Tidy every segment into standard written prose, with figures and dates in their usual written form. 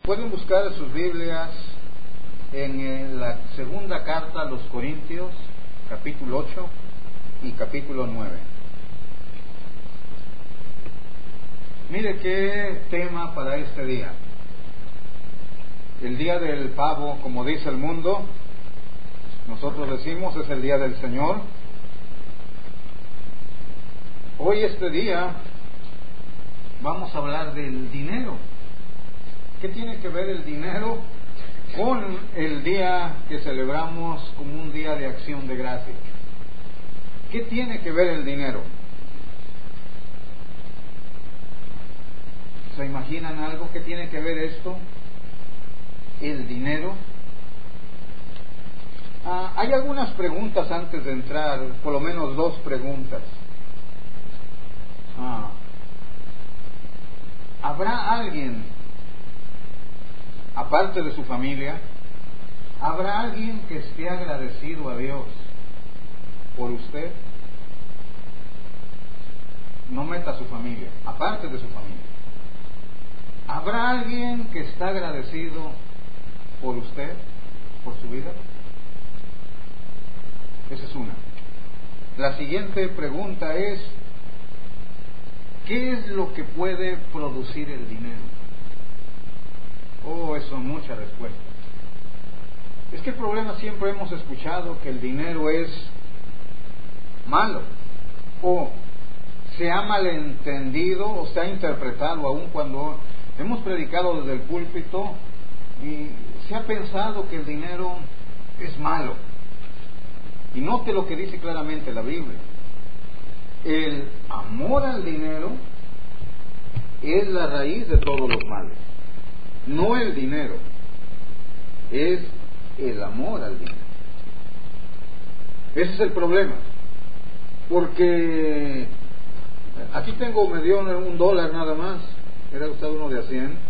Pueden buscar sus Biblias en la segunda carta a los Corintios, capítulo 8 y capítulo 9. Mire qué tema para este día. El día del pavo, como dice el mundo, nosotros decimos es el día del Señor. Hoy este día vamos a hablar del dinero. ¿Qué tiene que ver el dinero con el día que celebramos como un día de acción de gracias? ¿Qué tiene que ver el dinero? ¿Se imaginan algo? ¿Qué tiene que ver esto? El dinero. Hay algunas preguntas antes de entrar, por lo menos dos preguntas. ¿Habrá alguien, aparte de su familia, habrá alguien que esté agradecido a Dios por usted? No meta a su familia, aparte de su familia. ¿Habrá alguien que está agradecido por usted, por su vida? Esa es una. La siguiente pregunta es: ¿qué es lo que puede producir el dinero? Eso son muchas respuestas. Es que el problema, siempre hemos escuchado que el dinero es malo, o se ha malentendido, o se ha interpretado, aún cuando hemos predicado desde el púlpito, y se ha pensado que el dinero es malo. Y note lo que dice claramente la Biblia: el amor al dinero es la raíz de todos los males. No el dinero, es el amor al dinero. Ese es el problema. Porque aquí me dio $1 nada más. Era usted uno de a 100.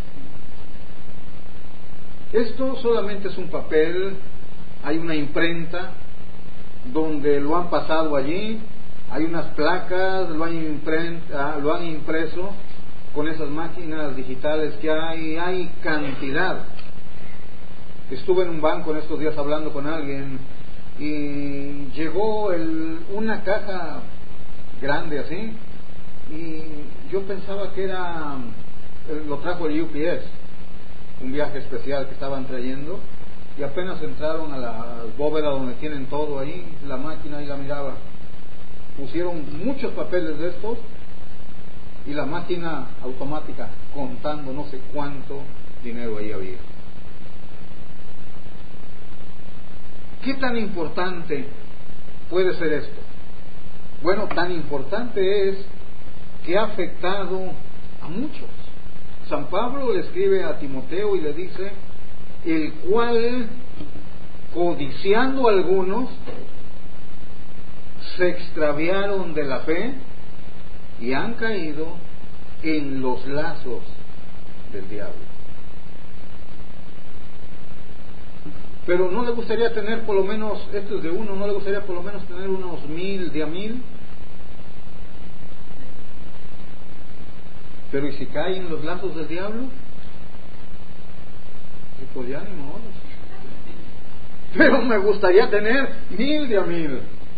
Esto solamente es un papel. Hay una imprenta donde lo han pasado allí. Hay unas placas, lo han impreso con esas máquinas digitales que hay cantidad. Estuve en un banco en estos días hablando con alguien y llegó una caja grande así, y yo pensaba que lo trajo el UPS, un viaje especial que estaban trayendo, y apenas entraron a la bóveda donde tienen todo ahí, la máquina, y la miraba. Pusieron muchos papeles de estos y la máquina automática contando no sé cuánto dinero ahí había. ¿Qué tan importante puede ser esto? Bueno, tan importante es que ha afectado a muchos. San Pablo le escribe a Timoteo y le dice: el cual, codiciando algunos, se extraviaron de la fe y han caído en los lazos del diablo. Pero ¿no le gustaría tener por lo menos, esto es de uno, no le gustaría por lo menos tener unos 1000 de a 1000? Pero ¿y si caen en los lazos del diablo? Y pues ya ni modo. Pero me gustaría tener 1000 de a 1000.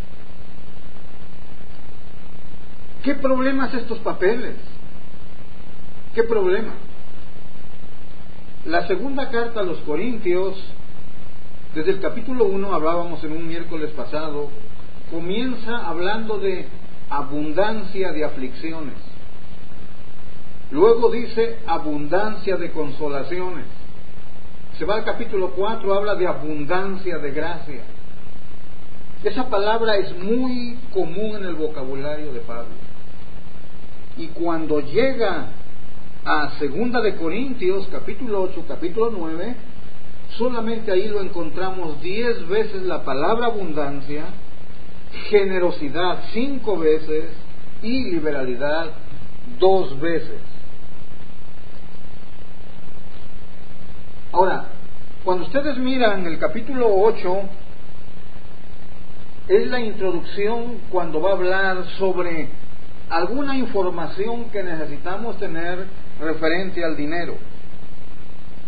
¿Qué problemas estos papeles? ¿Qué problema? La segunda carta a los Corintios, desde el capítulo 1, hablábamos en un miércoles pasado, comienza hablando de abundancia de aflicciones. Luego dice abundancia de consolaciones. Se va al capítulo 4, habla de abundancia de gracia. Esa palabra es muy común en el vocabulario de Pablo. Y cuando llega a 2 de Corintios, capítulo 8, capítulo 9, solamente ahí lo encontramos 10 veces la palabra abundancia, generosidad 5 veces y liberalidad 2 veces. Ahora, cuando ustedes miran el capítulo 8, es la introducción cuando va a hablar sobre alguna información que necesitamos tener referente al dinero.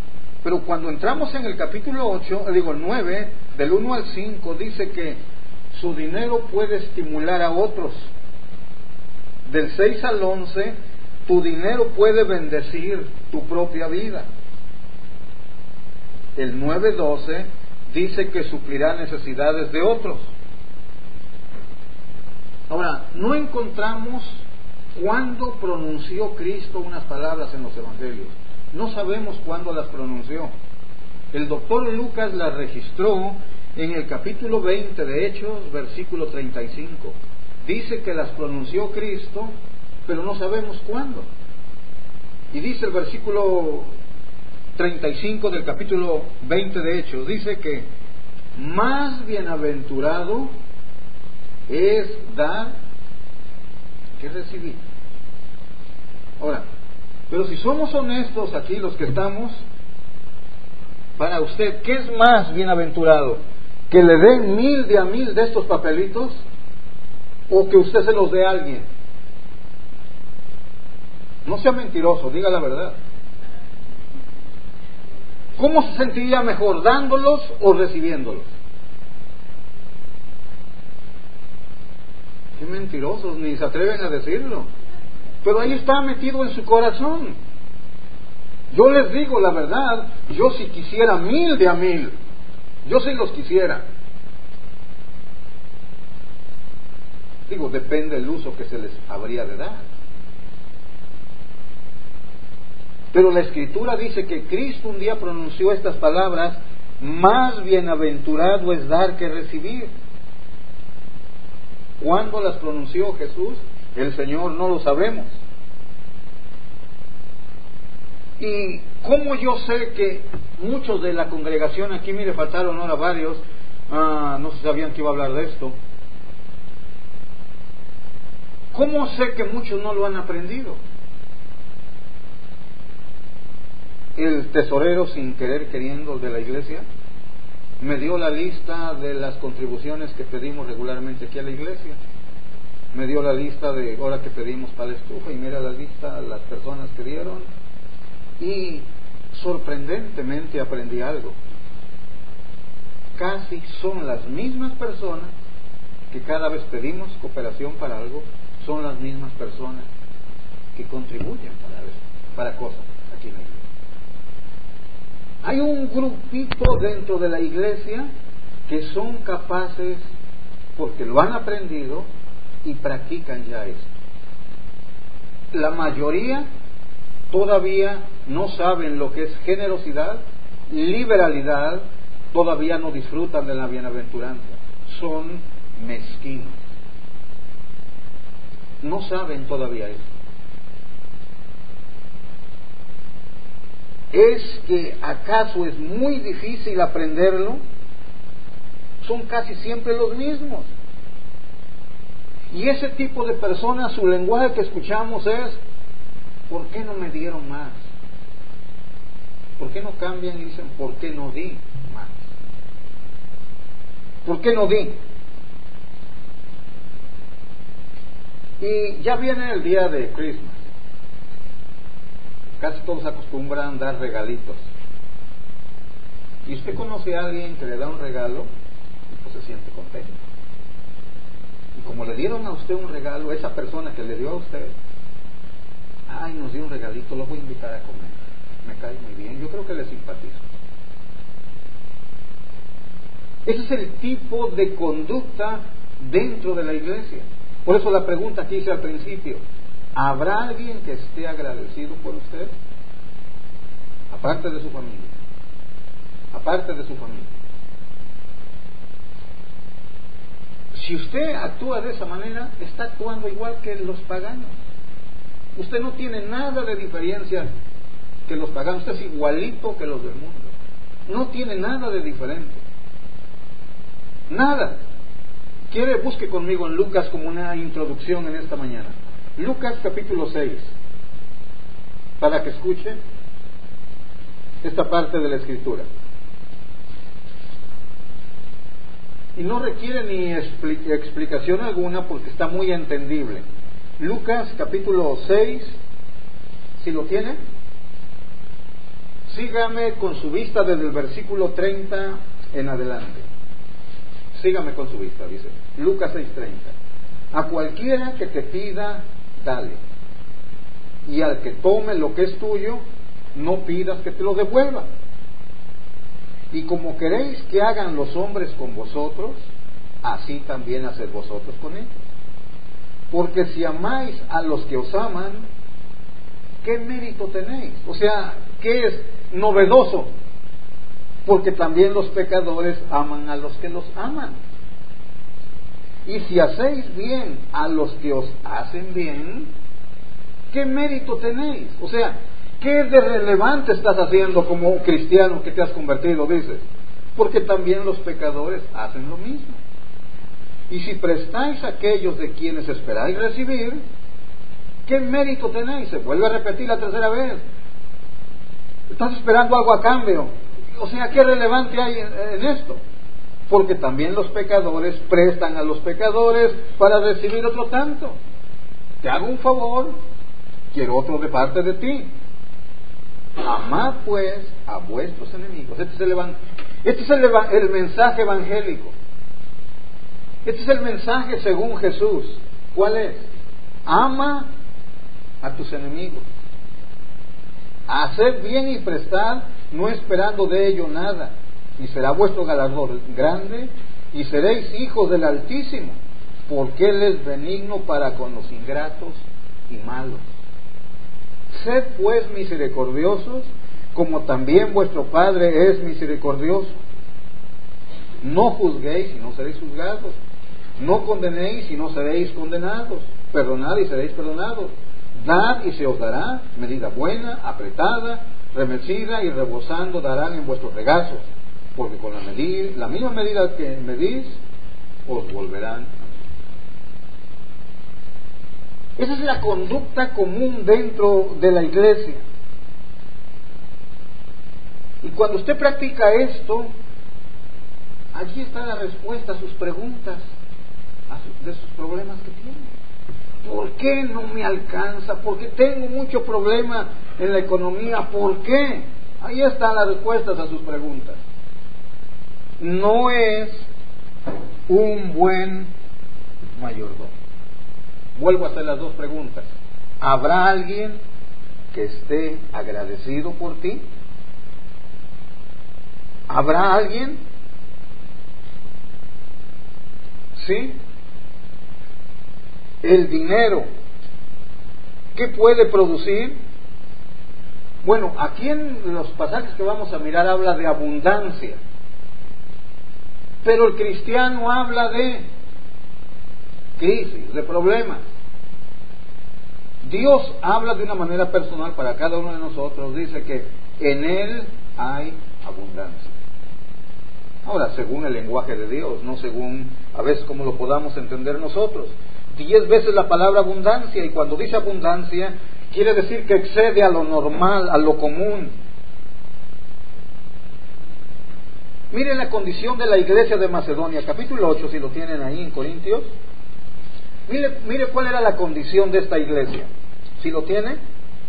Pero cuando entramos en el capítulo 9, del 1 al 5, dice que su dinero puede estimular a otros. Del 6 al 11, tu dinero puede bendecir tu propia vida. El 9:12 dice que suplirá necesidades de otros. Ahora, no encontramos cuándo pronunció Cristo unas palabras en los evangelios. No sabemos cuándo las pronunció. El doctor Lucas las registró en el capítulo 20 de Hechos, versículo 35. Dice que las pronunció Cristo, pero no sabemos cuándo. Y dice el versículo 35 del capítulo 20 de Hechos, dice que más bienaventurado es dar que recibir. Ahora, pero si somos honestos aquí los que estamos, para usted, ¿qué es más bienaventurado? ¿Que le den 1000 de a 1000 de estos papelitos o que usted se los dé a alguien? No sea mentiroso, diga la verdad. ¿Cómo se sentiría mejor, dándolos o recibiéndolos? Qué mentirosos, ni se atreven a decirlo. Pero ahí está metido en su corazón. Yo les digo la verdad, yo si quisiera 1000 de a 1000, yo sí los quisiera. Digo, depende del uso que se les habría de dar. Pero la Escritura dice que Cristo un día pronunció estas palabras: más bienaventurado es dar que recibir. ¿Cuándo las pronunció Jesús? El Señor no lo sabemos. ¿Y cómo yo sé que muchos de la congregación aquí, mire, faltaron ahora varios, no se sabían que iba a hablar de esto? ¿Cómo sé que muchos no lo han aprendido? El tesorero, sin querer queriendo, de la iglesia me dio la lista de las contribuciones que pedimos regularmente aquí a la iglesia. Me dio la lista de ahora que pedimos para la estufa, y mira la lista, las personas que dieron, y sorprendentemente aprendí algo. Casi son las mismas personas que cada vez pedimos cooperación para algo, son las mismas personas que contribuyen para cosas aquí en la iglesia. Hay un grupito dentro de la iglesia que son capaces, porque lo han aprendido y practican ya esto. La mayoría todavía no saben lo que es generosidad, liberalidad, todavía no disfrutan de la bienaventuranza, son mezquinos, no saben todavía eso. ¿Es que acaso es muy difícil aprenderlo? Son casi siempre los mismos. Y ese tipo de personas, su lenguaje que escuchamos es: ¿por qué no me dieron más? ¿Por qué no cambian y dicen: ¿por qué no di más? ¿Por qué no di? Y ya viene el día de Christmas. Casi todos acostumbran a dar regalitos. Y usted conoce a alguien que le da un regalo y pues se siente contento. Y como le dieron a usted un regalo, esa persona que le dio a usted, ay, nos dio un regalito, lo voy a invitar a comer, me cae muy bien, yo creo que le simpatizo. Ese es el tipo de conducta dentro de la iglesia. Por eso la pregunta que hice al principio: ¿habrá alguien que esté agradecido por usted? Aparte de su familia. Aparte de su familia. Si usted actúa de esa manera, está actuando igual que los paganos. Usted no tiene nada de diferencia que los paganos. Usted es igualito que los del mundo. No tiene nada de diferente. Nada. Quiere, busque conmigo en Lucas como una introducción en esta mañana. Lucas capítulo 6, para que escuche esta parte de la Escritura. Y no requiere ni explicación alguna porque está muy entendible. Lucas capítulo 6, ¿sí lo tiene? sígame con su vista desde el versículo 30 en adelante. Sígame con su vista, dice Lucas 6:30. A cualquiera que te pida, dale. Y al que tome lo que es tuyo, no pidas que te lo devuelva. Y como queréis que hagan los hombres con vosotros, así también haced vosotros con ellos. Porque si amáis a los que os aman, ¿qué mérito tenéis? O sea, ¿qué es novedoso? Porque también los pecadores aman a los que los aman. Y si hacéis bien a los que os hacen bien, ¿qué mérito tenéis? O sea, ¿qué de relevante estás haciendo como cristiano que te has convertido? Dices, porque también los pecadores hacen lo mismo. Y si prestáis a aquellos de quienes esperáis recibir, ¿qué mérito tenéis? Se vuelve a repetir la tercera vez. Estás esperando algo a cambio. O sea, ¿qué relevante hay en esto? Porque también los pecadores prestan a los pecadores para recibir otro tanto. Te hago un favor, quiero otro de parte de ti. Amad pues a vuestros enemigos. Este es el mensaje evangélico. Este es el mensaje según Jesús. ¿Cuál es? Ama a tus enemigos. Haced bien y prestad, no esperando de ello nada, y será vuestro galardón grande, y seréis hijos del Altísimo, porque Él es benigno para con los ingratos y malos. Sed pues misericordiosos, como también vuestro Padre es misericordioso. No juzguéis y no seréis juzgados. No condenéis y no seréis condenados. Perdonad y seréis perdonados. Dad y se os dará, medida buena, apretada, remecida y rebosando darán en vuestros regazos, porque con la misma medida que medís, os volverán. Esa es la conducta común dentro de la iglesia. Y cuando usted practica esto, allí está la respuesta a sus preguntas, de sus problemas que tiene. ¿Por qué no me alcanza? ¿Por qué tengo mucho problema en la economía? ¿Por qué? Ahí están las respuestas a sus preguntas. No es un buen mayordomo. Vuelvo a hacer las dos preguntas. ¿Habrá alguien que esté agradecido por ti? ¿Habrá alguien? ¿Sí? El dinero, ¿qué puede producir? Bueno, aquí en los pasajes que vamos a mirar habla de abundancia, pero el cristiano habla de crisis, de problemas. Dios habla de una manera personal para cada uno de nosotros, dice que en Él hay abundancia. Ahora, según el lenguaje de Dios, no según a veces como lo podamos entender nosotros. 10 veces la palabra abundancia, y cuando dice abundancia quiere decir que excede a lo normal, a lo común. Mire la condición de la iglesia de Macedonia, capítulo 8, si lo tienen ahí en Corintios. Mire cuál era la condición de esta iglesia. ¿Si lo tiene?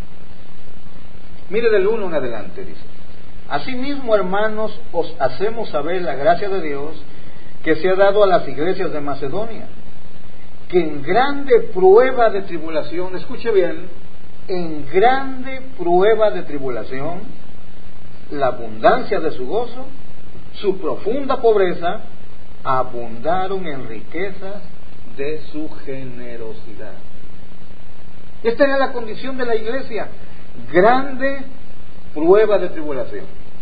Mire del 1 en adelante, dice: Asimismo, hermanos, os hacemos saber la gracia de Dios que se ha dado a las iglesias de Macedonia, que en grande prueba de tribulación, escuche bien, en grande prueba de tribulación, la abundancia de su gozo, su profunda pobreza, abundaron en riquezas de su generosidad. Esta era la condición de la iglesia: grande prueba de tribulación,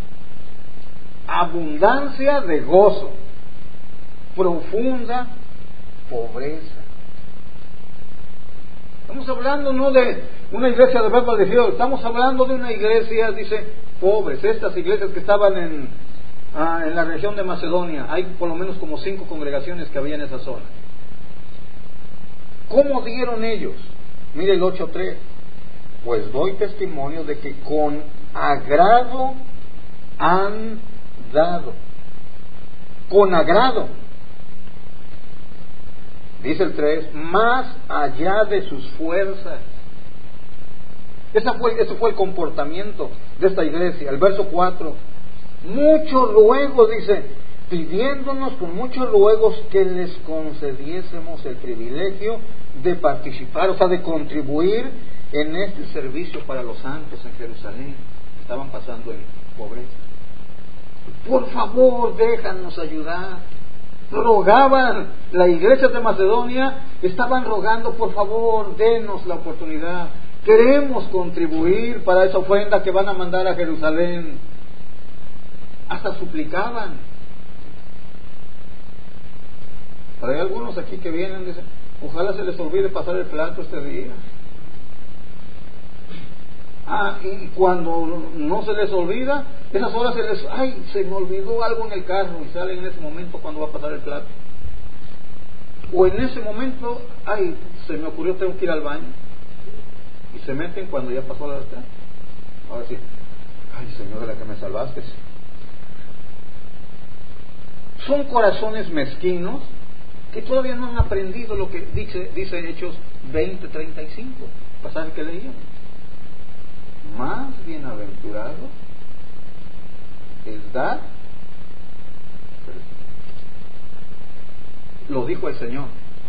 abundancia de gozo, profunda pobreza. Estamos hablando no de una iglesia de Beverly Hills, estamos hablando de una iglesia, dice, pobres. Estas iglesias que estaban en la región de Macedonia, hay por lo menos como 5 congregaciones que había en esa zona. ¿Cómo dieron ellos? Mire el 8:3. Pues doy testimonio de que con agrado han dado. Con agrado. Dice el 3, más allá de sus fuerzas. Ese fue el comportamiento de esta iglesia. El verso 4, muchos ruegos, dice, pidiéndonos con muchos ruegos que les concediésemos el privilegio de participar, o sea, de contribuir en este servicio para los santos en Jerusalén. Estaban pasando en pobreza. Por favor, déjanos ayudar. Rogaban, la iglesia de Macedonia estaban rogando, por favor, denos la oportunidad. Queremos contribuir para esa ofrenda que van a mandar a Jerusalén. Hasta suplicaban. Pero hay algunos aquí que vienen y dicen, ojalá se les olvide pasar el plato este día. Y cuando no se les olvida, esas horas se me olvidó algo en el carro, y salen en ese momento cuando va a pasar el plato. O en ese momento, se me ocurrió, tengo que ir al baño. Y se meten cuando ya pasó la hora. Ahora sí, Señor, de la que me salvaste. Son corazones mezquinos que todavía no han aprendido lo que dice Hechos 20:35, pasaje que leíamos. Más bienaventurado es dar. Lo dijo el Señor.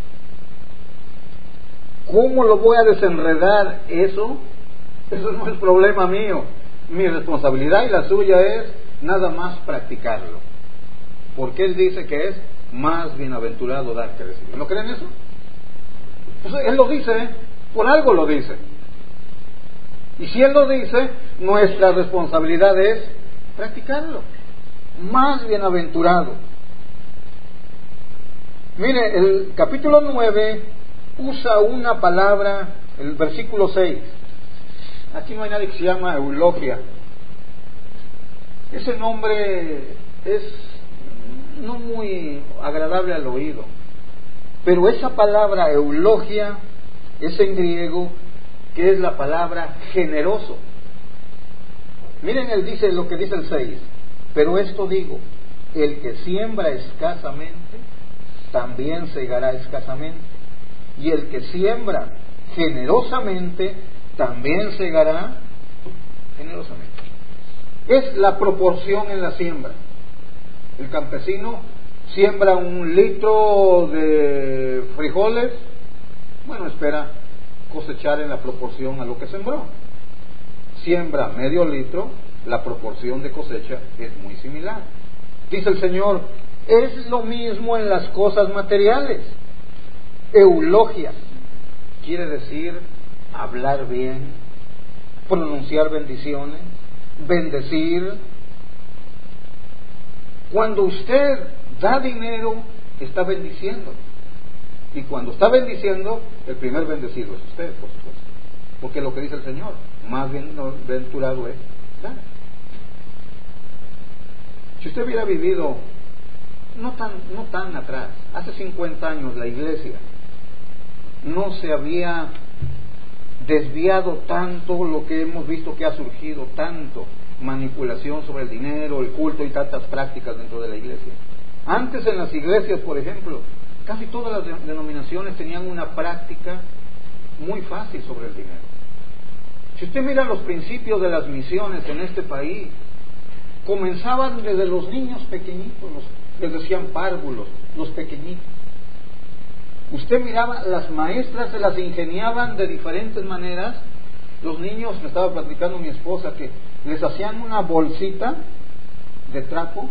¿Cómo lo voy a desenredar eso? Eso no es problema mío. Mi responsabilidad y la suya es nada más practicarlo. Porque Él dice que es más bienaventurado dar que recibir. ¿No creen eso? Pues Él lo dice, por algo lo dice. Y si Él lo dice, nuestra responsabilidad es practicarlo. Más bienaventurado. Mire, el capítulo 9 usa una palabra, el versículo 6. Aquí no hay nadie que se llama Eulogia. Ese nombre es no muy agradable al oído. Pero esa palabra Eulogia es en griego, que es la palabra generoso. Miren, él dice lo que dice el 6. Pero esto digo, el que siembra escasamente, también segará escasamente. Y el que siembra generosamente, también segará generosamente. Es la proporción en la siembra. El campesino siembra 1 litro de frijoles, espera cosechar en la proporción a lo que sembró. Siembra medio litro, la proporción de cosecha es muy similar. Dice el Señor, es lo mismo en las cosas materiales. Eulogia quiere decir hablar bien, pronunciar bendiciones, bendecir. Cuando usted da dinero, está bendiciendo. Y cuando está bendiciendo, el primer bendecido es usted, por supuesto. Porque lo que dice el Señor, más bienaventurado es dar. Si usted hubiera vivido no tan atrás, hace 50 años la iglesia no se había desviado tanto, lo que hemos visto que ha surgido tanto, manipulación sobre el dinero, el culto y tantas prácticas dentro de la iglesia. Antes en las iglesias, por ejemplo, casi todas las denominaciones tenían una práctica muy fácil sobre el dinero. Si usted mira los principios de las misiones en este país, comenzaban desde los niños pequeñitos, les decían párvulos, los pequeñitos. Usted miraba, las maestras se las ingeniaban de diferentes maneras. Los niños, me estaba platicando mi esposa, que les hacían una bolsita de trapo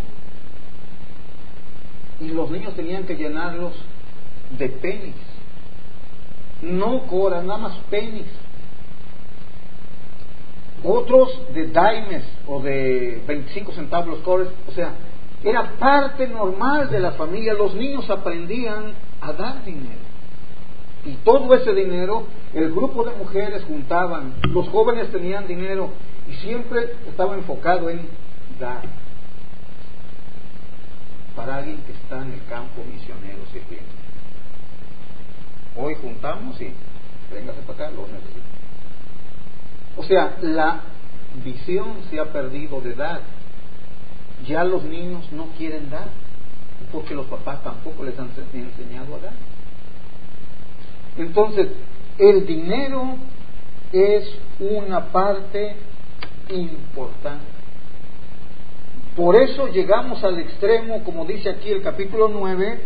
y los niños tenían que llenarlos de pennies, no coras, nada más pennies. Otros de dimes o de 25 centavos los cores. O sea, era parte normal de la familia. Los niños aprendían a dar dinero. Y todo ese dinero, el grupo de mujeres juntaban, los jóvenes tenían dinero y siempre estaba enfocado en dar. Para alguien que está en el campo misionero sirviendo. Hoy juntamos y véngase para acá, lo necesito. O sea, la visión se ha perdido de dar. Ya los niños no quieren dar, porque los papás tampoco les han enseñado a dar. Entonces, el dinero es una parte importante. Por eso llegamos al extremo, como dice aquí el capítulo 9,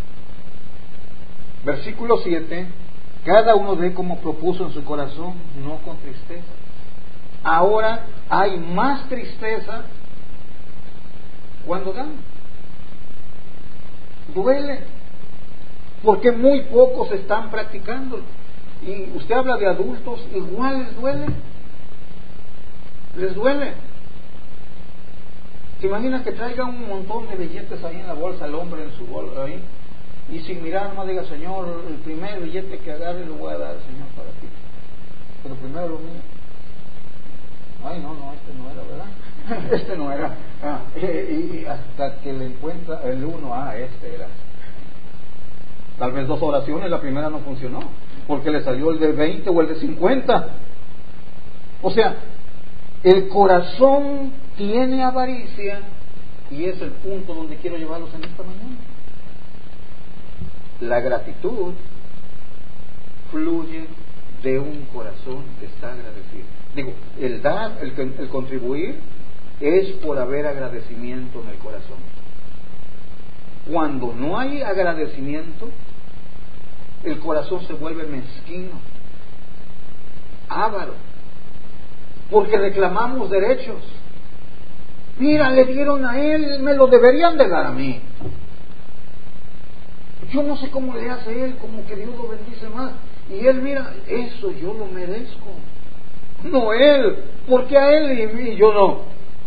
versículo 7, cada uno dé como propuso en su corazón, no con tristeza. Ahora hay más tristeza cuando dan. Duele, porque muy pocos están practicándolo. Y usted habla de adultos, igual les duele. Les duele. ¿Se imagina que traiga un montón de billetes ahí en la bolsa, el hombre en su bolsa ahí? Y sin mirar más diga, Señor, el primer billete que agarre lo voy a dar, Señor, para ti. Pero primero lo mío. Ay, no, este no era, ¿verdad? Este no era. Y hasta que le encuentra el uno, este era. Tal vez 2 oraciones, la primera no funcionó, porque le salió el de 20 o el de 50. O sea, el corazón tiene avaricia, y es el punto donde quiero llevarlos en esta mañana. La gratitud fluye de un corazón que está agradecido. Digo, el dar, el contribuir, es por haber agradecimiento en el corazón. Cuando no hay agradecimiento, el corazón se vuelve mezquino, avaro, porque reclamamos derechos. Mira, le dieron a él, me lo deberían de dar a mí. Yo no sé cómo le hace él, como que Dios lo bendice más. Y él, mira, eso yo lo merezco. No él, porque a él y yo no.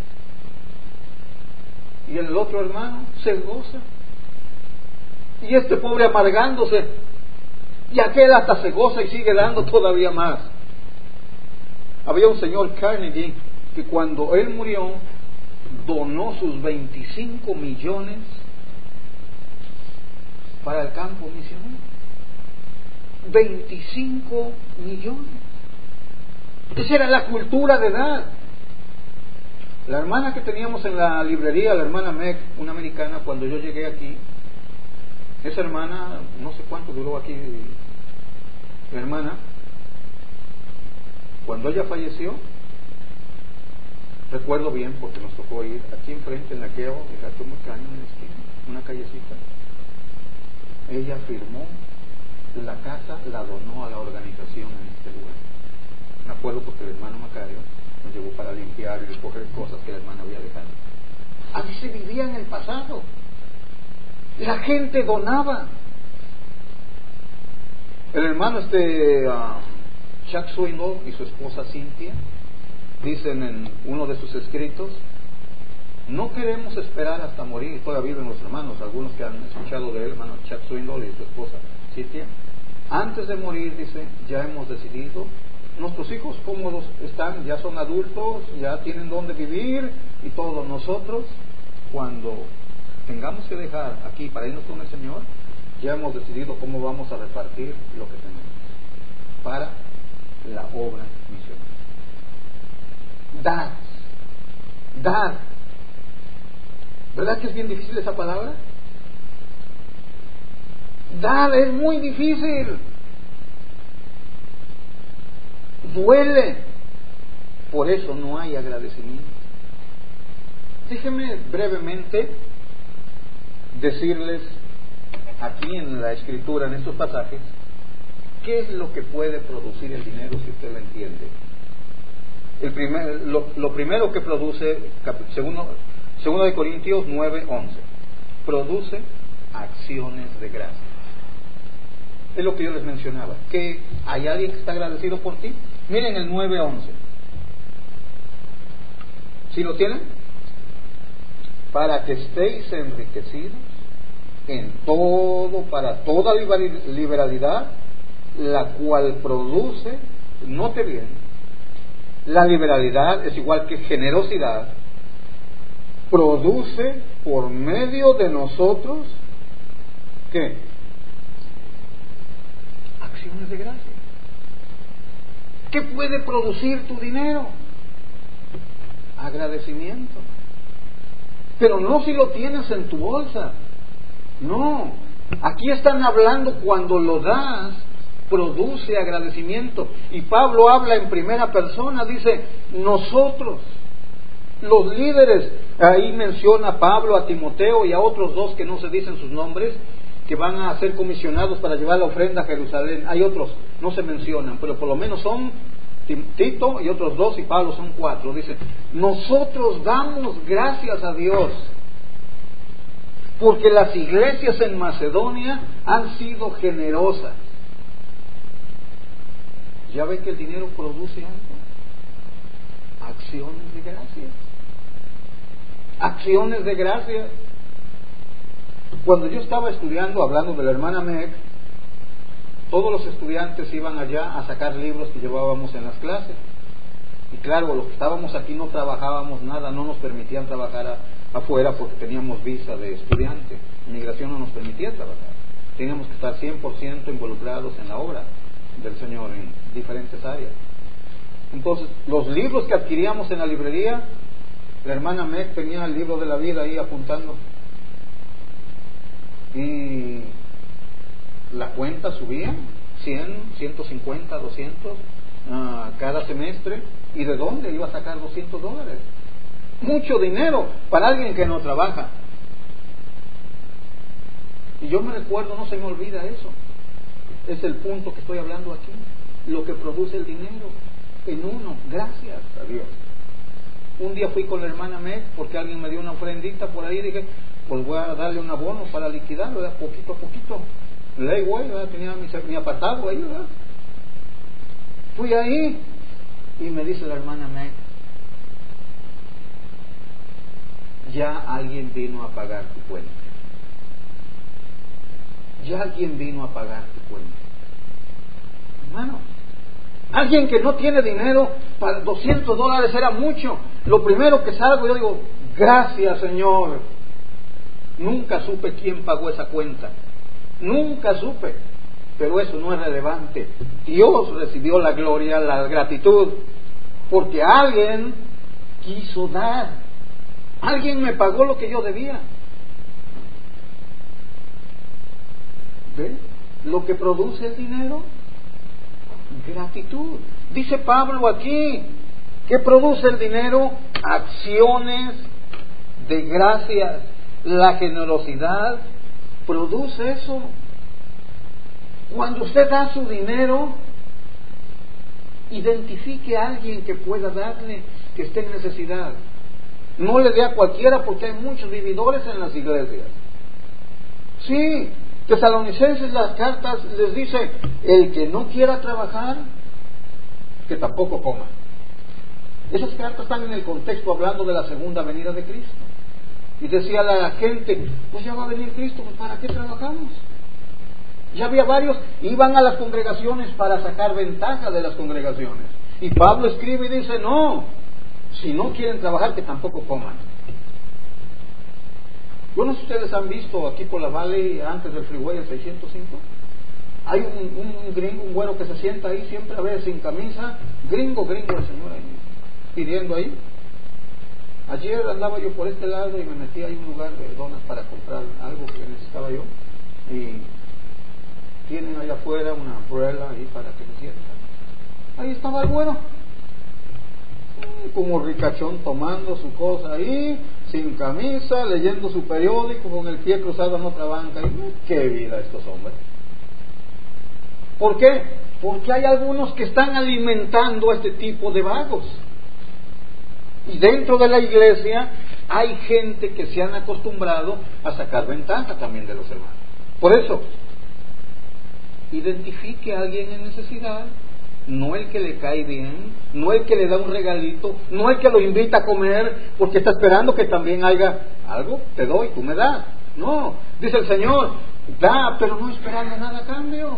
Y el otro hermano se goza. Y este pobre amargándose. Y aquel hasta se goza y sigue dando todavía más. Había un señor Carnegie que cuando él murió donó sus 25 millones para el campo misionero. 25 millones. Esa era la cultura de dar. La hermana que teníamos en la librería, la hermana Meg, una americana, cuando yo llegué aquí, esa hermana, no sé cuánto duró aquí, la hermana, cuando ella falleció, recuerdo bien porque nos tocó ir aquí enfrente en la Queo, en la Tumucán, en la esquina, una callecita. Ella firmó la casa, la donó a la organización en este lugar. Me acuerdo porque el hermano Macario nos llevó para limpiar y recoger cosas que la hermana había dejado. Así se vivía en el pasado. La gente donaba. El hermano Chuck Swindoll y su esposa Cynthia dicen en uno de sus escritos: no queremos esperar hasta morir. Todavía viven los hermanos, algunos que han escuchado de él, hermano Chuck Swindoll y su esposa Cynthia. Antes de morir, dice, ya hemos decidido, nuestros hijos cómodos están, ya son adultos, ya tienen dónde vivir y todo. Nosotros, cuando tengamos que dejar aquí para irnos con el Señor, ya hemos decidido cómo vamos a repartir lo que tenemos para la obra misionera. Dar. ¿Verdad que es bien difícil esa palabra? Dar es muy difícil. Duele. Por eso no hay agradecimiento. Déjenme brevemente decirles aquí en la Escritura, en estos pasajes, qué es lo que puede producir el dinero si usted lo entiende. Lo primero que produce, segundo de Corintios 9:11, produce acciones de gracia. Es lo que yo les mencionaba, que hay alguien que está agradecido por ti. Miren el 9:11. ¿Sí lo tienen? Para que estéis enriquecidos en todo, para toda liberalidad, la cual produce, note bien, la liberalidad es igual que generosidad, produce por medio de nosotros, ¿qué? Acciones de gracia. ¿Qué puede producir tu dinero? Agradecimiento. Pero no si lo tienes en tu bolsa. No. Aquí están hablando cuando lo das produce agradecimiento. Y Pablo habla en primera persona, dice, nosotros, los líderes, ahí menciona Pablo a Timoteo y a otros dos que no se dicen sus nombres, que van a ser comisionados para llevar la ofrenda a Jerusalén. Hay otros, no se mencionan, pero por lo menos son Tito y otros dos, y Pablo son 4. Dice, nosotros damos gracias a Dios porque las iglesias en Macedonia han sido generosas. ¿Ya ve que el dinero produce algo? Acciones de gracias. Acciones de gracias. Cuando yo estaba estudiando, hablando de la hermana Meg, todos los estudiantes iban allá a sacar libros que llevábamos en las clases. Y claro, los que estábamos aquí no trabajábamos nada, no nos permitían trabajar afuera porque teníamos visa de estudiante. Inmigración no nos permitía trabajar. Teníamos que estar 100% involucrados en la obra del Señor en diferentes áreas. Entonces, los libros que adquiríamos en la librería, la hermana Meg tenía el libro de la vida ahí apuntando. Y la cuenta subía 100, 150, 200 cada semestre. ¿Y de dónde iba a sacar $200? Mucho dinero para alguien que no trabaja. Y yo me recuerdo, no se me olvida eso. Es el punto que estoy hablando aquí. Lo que produce el dinero en uno, gracias a Dios. Un día fui con la hermana Meg porque alguien me dio una ofrendita por ahí. Dije, pues voy a darle un abono para liquidarlo, ¿verdad? Poquito a poquito. Ley, güey, tenía mi apartado ahí, ¿verdad? Fui ahí y me dice la hermana Meg, ya alguien vino a pagar tu cuenta. Ya alguien vino a pagar tu cuenta. Hermano, alguien que no tiene dinero, para $200 era mucho. Lo primero que salgo, yo digo, gracias Señor. Nunca supe quién pagó esa cuenta. Nunca supe. Pero eso no es relevante. Dios recibió la gloria, la gratitud, porque alguien quiso dar. Alguien me pagó lo que yo debía. ¿Ve? Lo que produce el dinero, gratitud. Dice Pablo aquí, ¿qué produce el dinero? Acciones de gracias. La generosidad produce eso. Cuando usted da su dinero, identifique a alguien que pueda darle, que esté en necesidad. No le dé a cualquiera, porque hay muchos vividores en las iglesias. Sí, Tesalonicenses, las cartas les dice, el que no quiera trabajar, que tampoco coma. Esas cartas están en el contexto hablando de la segunda venida de Cristo. Y decía la gente, pues ya va a venir Cristo, pues ¿para qué trabajamos? Ya había varios, iban a las congregaciones para sacar ventaja de las congregaciones. Y Pablo escribe y dice, no, si no quieren trabajar, que tampoco coman. Yo no sé si ustedes han visto aquí por la Valley, antes del freeway, el 605. Hay un gringo, un güero que se sienta ahí siempre a veces sin camisa, gringo el señor ahí, pidiendo ahí. Ayer andaba yo por este lado y me metí ahí un lugar de donas para comprar algo que necesitaba yo. Y tienen allá afuera una umbrella ahí para que se sientan. Ahí estaba el güero, como ricachón, tomando su cosa ahí, sin camisa, leyendo su periódico, con el pie cruzado en otra banca. Y qué vida estos hombres. ¿Por qué? Porque hay algunos que están alimentando a este tipo de vagos. Y dentro de la iglesia hay gente que se han acostumbrado a sacar ventaja también de los hermanos. Por eso, identifique a alguien en necesidad, no el que le cae bien, no el que le da un regalito, no el que lo invita a comer porque está esperando que también haya algo, te doy, tú me das. No, dice el Señor, da, pero no esperando nada a cambio.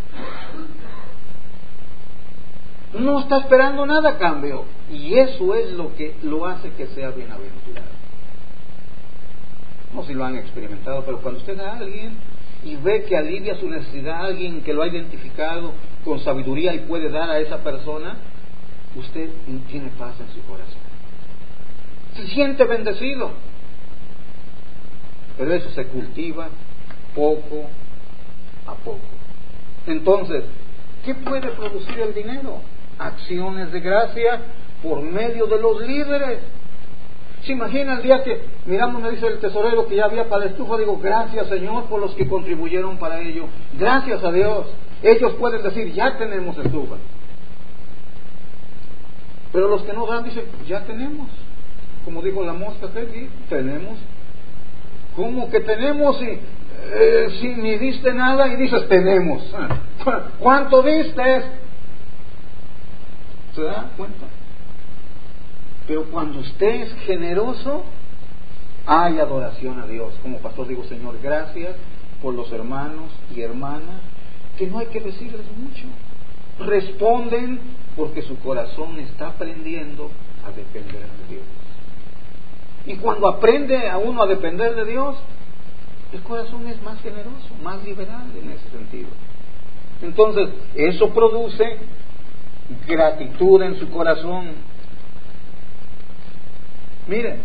No está esperando nada a cambio. Y eso es lo que lo hace que sea bienaventurado. No sé si lo han experimentado, pero cuando usted da a alguien y ve que alivia su necesidad, alguien que lo ha identificado con sabiduría y puede dar a esa persona, usted tiene paz en su corazón. Se siente bendecido. Pero eso se cultiva poco a poco. Entonces, ¿Qué puede producir el dinero? Acciones de gracia por medio de los líderes. ¿Se imagina el día que miramos, me dice el tesorero que ya había para la estufa? Digo, gracias Señor por los que contribuyeron para ello. Gracias a Dios. Ellos pueden decir, ya tenemos estufa. Pero los que no dan dicen, ya tenemos. Como dijo la mosca, sí, tenemos. ¿Cómo que tenemos si ni diste nada y dices tenemos? ¿Cuánto diste? ¿Se da cuenta? Pero cuando usted es generoso, hay adoración a Dios. Como pastor digo, Señor, gracias por los hermanos y hermanas que no hay que decirles mucho. Responden porque su corazón está aprendiendo a depender de Dios. Y cuando aprende a uno a depender de Dios, el corazón es más generoso, más liberal en ese sentido. Entonces, eso produce gratitud en su corazón. Miren,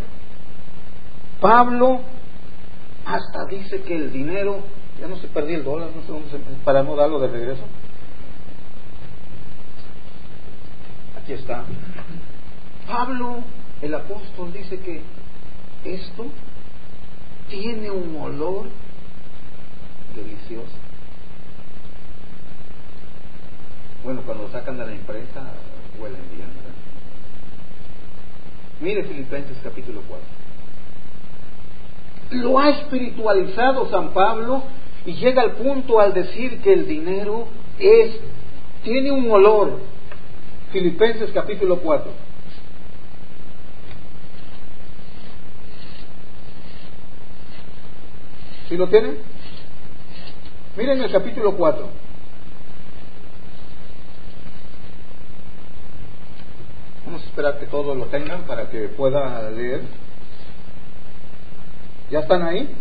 Pablo hasta dice que el dinero, ya no se perdí el dólar, no sé dónde para no darlo de regreso. Aquí está. Pablo, el apóstol, dice que esto tiene un olor delicioso. Bueno, cuando lo sacan de la imprenta, huelen bien, ¿verdad? Mire Filipenses capítulo 4. Lo ha espiritualizado San Pablo y llega al punto al decir que el dinero tiene un olor. Filipenses capítulo 4. ¿Sí lo tienen? Miren el capítulo 4. Vamos a esperar que todos lo tengan para que pueda leer. ¿Ya están ahí?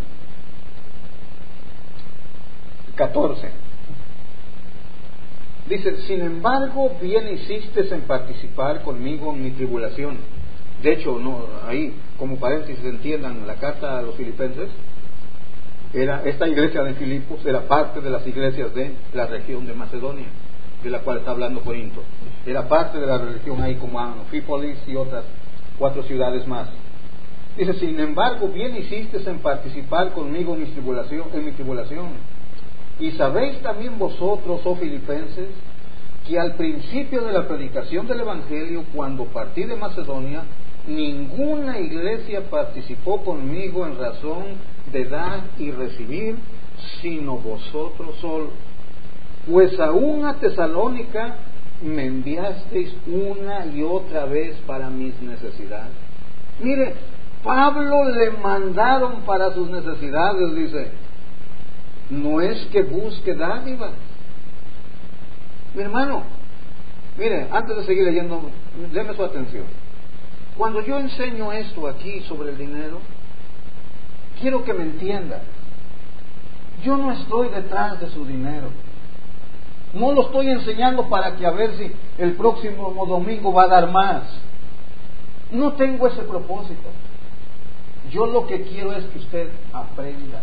14. Dice, sin embargo, bien hiciste en participar conmigo en mi tribulación. De hecho, no, ahí, como paréntesis, entiendan la carta a los filipenses. Esta iglesia de Filipos era parte de las iglesias de la región de Macedonia, de la cual está hablando Corinto. Era parte de la región ahí como Anfípolis y otras 4 ciudades más. Dice, sin embargo, bien hiciste en participar conmigo en mi tribulación. Y sabéis también vosotros, oh filipenses, que al principio de la predicación del Evangelio, cuando partí de Macedonia, ninguna iglesia participó conmigo en razón de dar y recibir, sino vosotros solos. Pues aún a Tesalónica me enviasteis una y otra vez para mis necesidades. Mire, Pablo le mandaron para sus necesidades, dice. No es que busque dádivas. Mi hermano, mire, antes de seguir leyendo, déme su atención. Cuando yo enseño esto aquí sobre el dinero, quiero que me entienda. Yo no estoy detrás de su dinero. No lo estoy enseñando para que a ver si el próximo domingo va a dar más. No tengo ese propósito. Yo lo que quiero es que usted aprenda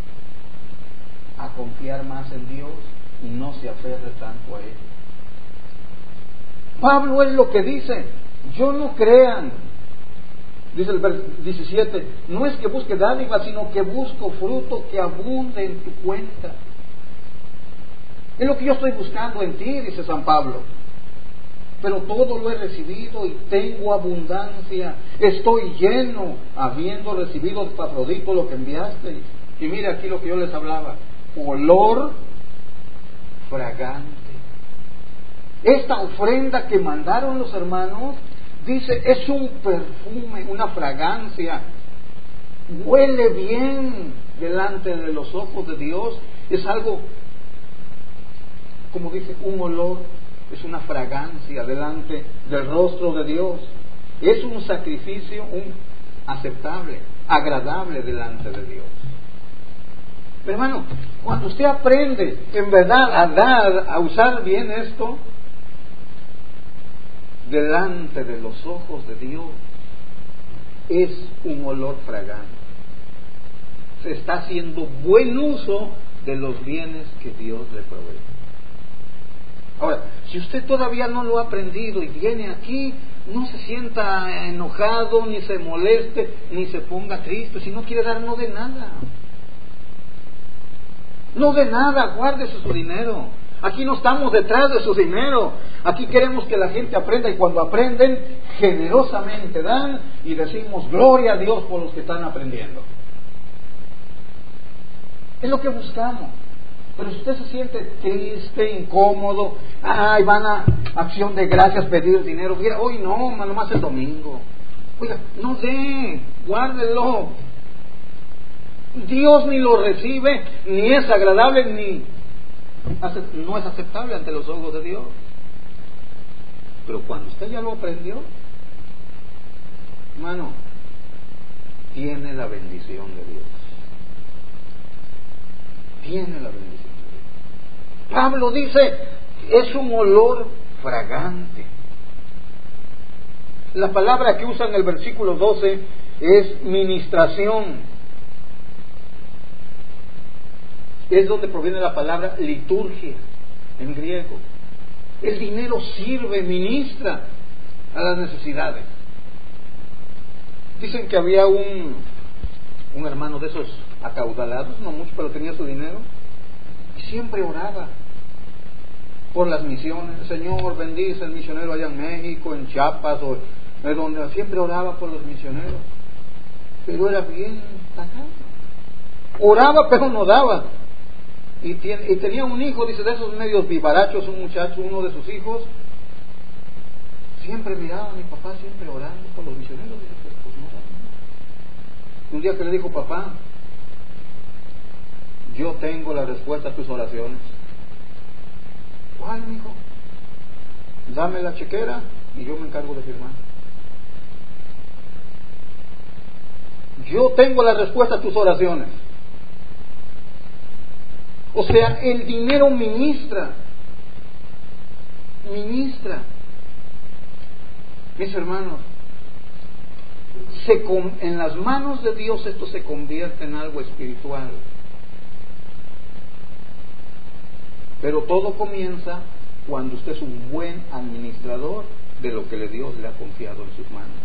a confiar más en Dios y no se aferre tanto a Él. Pablo es lo que dice, yo no crean, dice el verso 17, no es que busque dádiva, sino que busco fruto que abunde en tu cuenta. Es lo que yo estoy buscando en ti, dice San Pablo. Pero todo lo he recibido y tengo abundancia. Estoy lleno, habiendo recibido de Epafrodito lo que enviaste. Y mira aquí lo que yo les hablaba. Olor fragante. Esta ofrenda que mandaron los hermanos, dice, es un perfume, una fragancia. Huele bien delante de los ojos de Dios. Es algo, como dice, un olor. Es una fragancia delante del rostro de Dios. Es un sacrificio aceptable, agradable delante de Dios. Pero hermano, cuando usted aprende en verdad a dar, a usar bien esto, delante de los ojos de Dios, es un olor fragante. Se está haciendo buen uso de los bienes que Dios le provee. Ahora, si usted todavía no lo ha aprendido y viene aquí, no se sienta enojado, ni se moleste, ni se ponga triste. Si no quiere dar, no de nada. No de nada, guárdese su dinero. Aquí no estamos detrás de su dinero. Aquí queremos que la gente aprenda, y cuando aprenden, generosamente dan y decimos gloria a Dios por los que están aprendiendo. Es lo que buscamos. Pero si usted se siente triste, incómodo, van a acción de gracias pedir dinero, mira, hoy no, nomás el domingo. Oiga, no dé, guárdelo. Dios ni lo recibe, ni es agradable, no es aceptable ante los ojos de Dios. Pero cuando usted ya lo aprendió, hermano, tiene la bendición de Dios. Tiene la bendición de Dios. Pablo dice, es un olor fragante. La palabra que usa en el versículo 12 es ministración. Es donde proviene la palabra liturgia en griego. El dinero sirve, ministra a las necesidades. Dicen que había un hermano de esos acaudalados, no mucho, pero tenía su dinero, y siempre oraba por las misiones. Señor, bendice el misionero allá en México, en Chiapas, o donde siempre oraba por los misioneros. Pero era bien tacaño. Oraba, pero no daba. Y tenía un hijo, dice, de esos medios vivarachos, un muchacho, uno de sus hijos, siempre miraba a mi papá, siempre orando por los misioneros. Dice, pues no da. Un día que le dijo, papá, yo tengo la respuesta a tus oraciones. ¿Cuál, hijo? Dame la chequera y yo me encargo de firmar. Yo tengo la respuesta a tus oraciones. O sea, el dinero ministra. Mis hermanos, en las manos de Dios esto se convierte en algo espiritual. Pero todo comienza cuando usted es un buen administrador de lo que Dios le ha confiado en sus manos.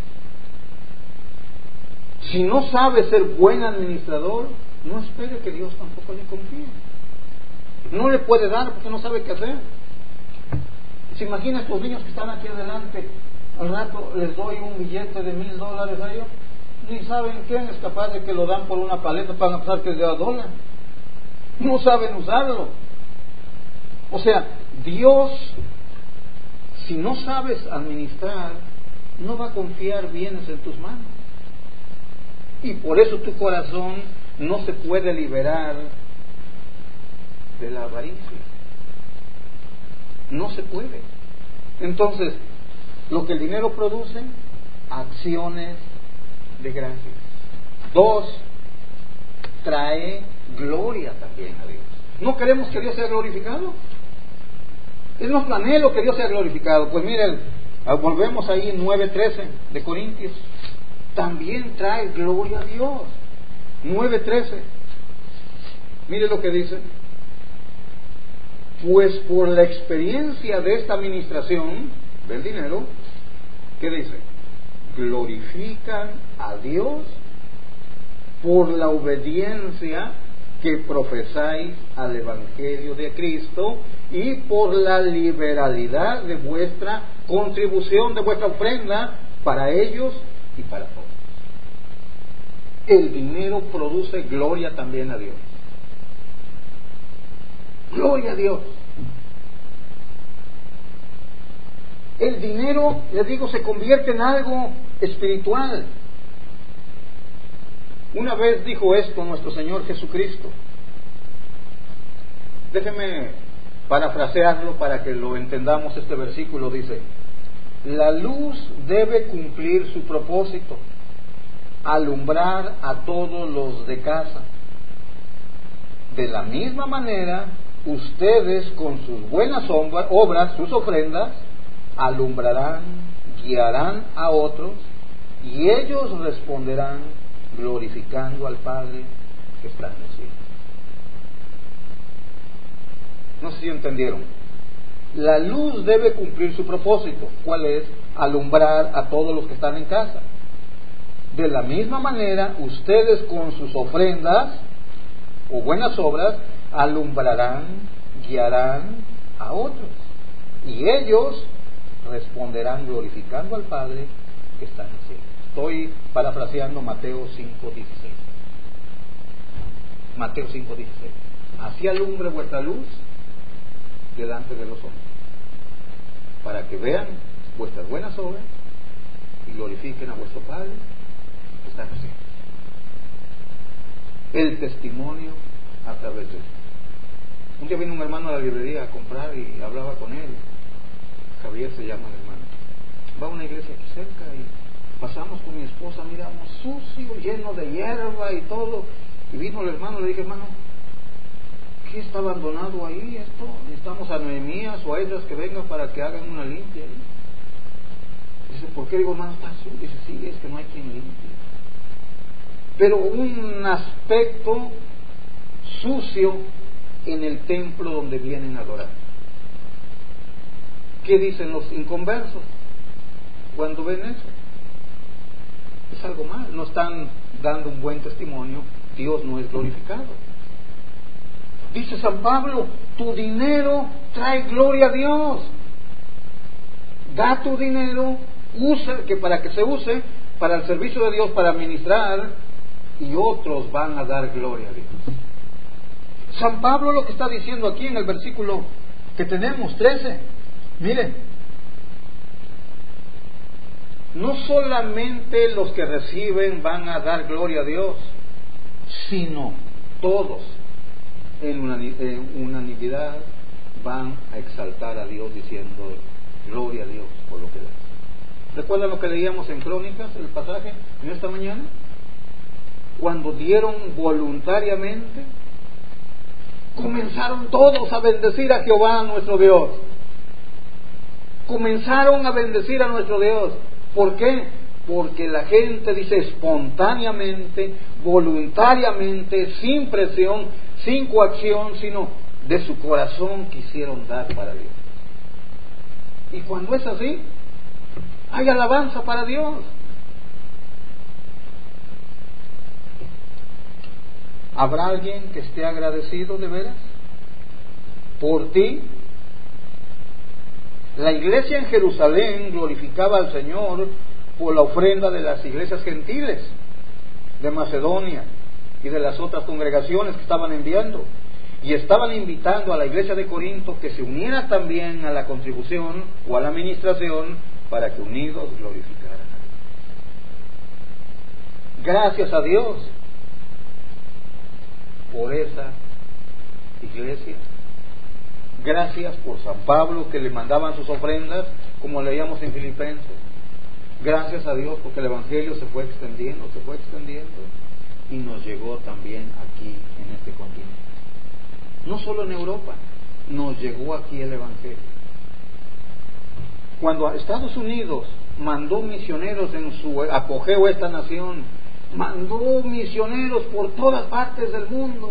Si no sabe ser buen administrador, no espere que Dios tampoco le confíe. No le puede dar porque no sabe qué hacer. ¿Se imagina estos niños que están aquí adelante? Al rato les doy un billete de $1,000 a ellos, ni saben quién es capaz de que lo dan por una paleta para pensar que es de $1. No saben usarlo. O sea, Dios, si no sabes administrar, no va a confiar bienes en tus manos. Y por eso tu corazón no se puede liberar de la avaricia. No se puede. Entonces, lo que el dinero produce, acciones de gracias. 2, trae gloria también a Dios. ¿No queremos que Dios sea glorificado? Es nuestro anhelo que Dios sea glorificado. Pues miren, volvemos ahí en 9:13 de Corintios. También trae gloria a Dios. 9:13. Mire lo que dice. Pues por la experiencia de esta administración del dinero, ¿qué dice? Glorifican a Dios por la obediencia que profesáis al Evangelio de Cristo y por la liberalidad de vuestra contribución, de vuestra ofrenda para ellos y para todos. El dinero produce gloria también a Dios. Gloria a Dios. El dinero, les digo, se convierte en algo espiritual. Una vez dijo esto nuestro Señor Jesucristo. Déjenme parafrasearlo para que lo entendamos. Este versículo dice: la luz debe cumplir su propósito, alumbrar a todos los de casa. De la misma manera, ustedes con sus buenas obras, sus ofrendas, alumbrarán, guiarán a otros, y ellos responderán glorificando al Padre que está en el cielo. No sé si entendieron. La luz debe cumplir su propósito. ¿Cuál es? Alumbrar a todos los que están en casa. De la misma manera, ustedes con sus ofrendas o buenas obras alumbrarán, guiarán a otros. Y ellos responderán glorificando al Padre que está en el cielo. Estoy parafraseando Mateo 5:16. Mateo 5:16. Así alumbre vuestra luz delante de los hombres, para que vean vuestras buenas obras y glorifiquen a vuestro Padre que está en el cielo. El testimonio a través de esto. Un día vino un hermano a la librería a comprar y hablaba con él. Javier se llama el hermano. Va a una iglesia aquí cerca y pasamos con mi esposa, miramos sucio, lleno de hierba y todo. Y vino el hermano, le dije, hermano, ¿qué está abandonado ahí esto? Necesitamos a Nehemías o a ellas que vengan para que hagan una limpia ahí. Dice, ¿por qué? Digo, hermano, está sucio. Dice, sí, es que no hay quien limpie. Pero un aspecto sucio en el templo donde vienen a adorar. ¿Qué dicen los inconversos cuando ven eso? Es algo mal, no están dando un buen testimonio, Dios no es glorificado. Dice San Pablo, tu dinero trae gloria a Dios. Da tu dinero, usa, que para que se use para el servicio de Dios, para ministrar, y otros van a dar gloria a Dios. San Pablo lo que está diciendo aquí en el versículo que tenemos, 13, miren, no solamente los que reciben van a dar gloria a Dios, sino todos en unanimidad van a exaltar a Dios diciendo gloria a Dios por lo que da. ¿Recuerdan lo que leíamos en Crónicas, el pasaje en esta mañana? Cuando dieron voluntariamente, comenzaron todos a bendecir a Jehová nuestro Dios. Comenzaron a bendecir a nuestro Dios. ¿Por qué? Porque la gente dice espontáneamente, voluntariamente, sin presión, sin coacción, sino de su corazón quisieron dar para Dios. Y cuando es así, hay alabanza para Dios. ¿Habrá alguien que esté agradecido de veras por ti? La iglesia en Jerusalén glorificaba al Señor por la ofrenda de las iglesias gentiles de Macedonia y de las otras congregaciones que estaban enviando, y estaban invitando a la iglesia de Corinto que se uniera también a la contribución o a la administración para que unidos glorificaran a Dios. Gracias a Dios por esa iglesia. Gracias por San Pablo que le mandaban sus ofrendas, como leíamos en Filipenses. Gracias a Dios porque el Evangelio se fue extendiendo y nos llegó también aquí en este continente. No solo en Europa, nos llegó aquí el Evangelio. Cuando Estados Unidos mandó misioneros en su apogeo a esta nación, mandó misioneros por todas partes del mundo.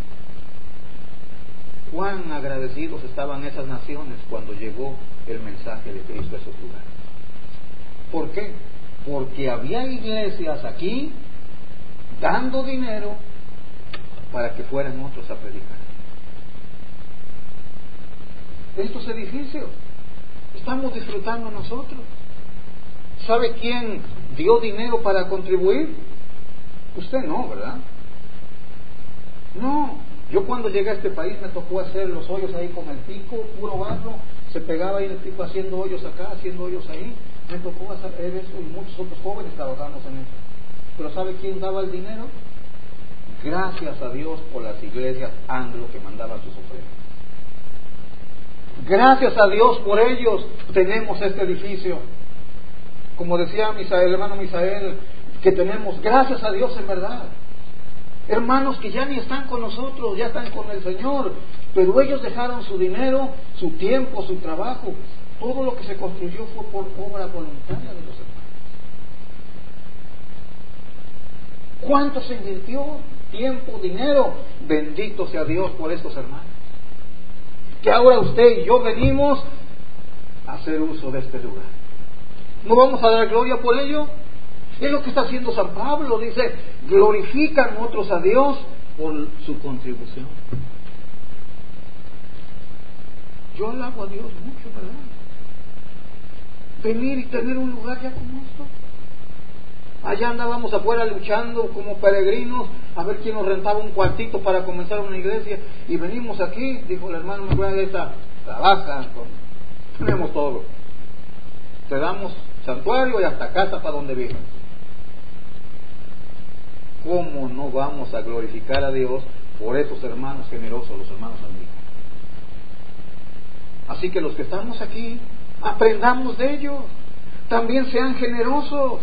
Cuán agradecidos estaban esas naciones cuando llegó el mensaje de Cristo a esos lugares. ¿Por qué? Porque había iglesias aquí dando dinero para que fueran otros a predicar. Estos edificios estamos disfrutando nosotros. ¿Sabe quién dio dinero para contribuir? Usted no, ¿verdad? No. Yo cuando llegué a este país me tocó hacer los hoyos ahí con el pico, puro barro, se pegaba ahí el pico haciendo hoyos acá, haciendo hoyos ahí. Me tocó hacer eso y muchos otros jóvenes trabajamos en eso. Pero ¿sabe quién daba el dinero? Gracias a Dios por las iglesias anglo que mandaban sus ofrendas. Gracias a Dios por ellos tenemos este edificio. Como decía Misael, el hermano Misael, que tenemos, gracias a Dios en verdad. Hermanos que ya ni están con nosotros, ya están con el Señor, pero ellos dejaron su dinero, su tiempo, su trabajo. Todo lo que se construyó fue por obra voluntaria de los hermanos. ¿Cuánto se invirtió? Tiempo, dinero. Bendito sea Dios por estos hermanos. que ahora usted y yo venimos a hacer uso de este lugar. ¿No vamos a dar gloria por ello? Es lo que está haciendo San Pablo. Dice, glorifican otros a Dios por su contribución. Yo alabo a Dios mucho, ¿verdad? Venir y tener un lugar ya como esto. Allá andábamos afuera luchando como peregrinos a ver quién nos rentaba un cuartito para comenzar una iglesia, y venimos aquí, dijo el hermano Miguel, esa trabaja, tenemos todo, te damos santuario y hasta casa para donde vivas. ¿Cómo no vamos a glorificar a Dios por esos hermanos generosos, los hermanos amigos? Así que los que estamos aquí, aprendamos de ellos, también sean generosos,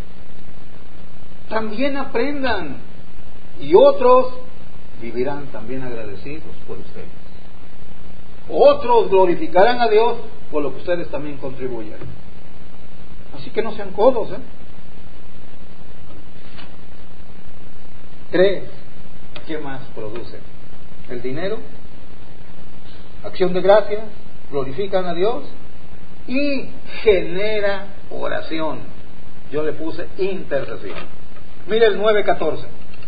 también aprendan, y otros vivirán también agradecidos por ustedes. Otros glorificarán a Dios por lo que ustedes también contribuyen. Así que no sean codos, ¿eh? 3. ¿Qué más produce? El dinero, acción de gracias, glorifican a Dios y genera oración. Yo le puse intercesión. Mira el 9:14.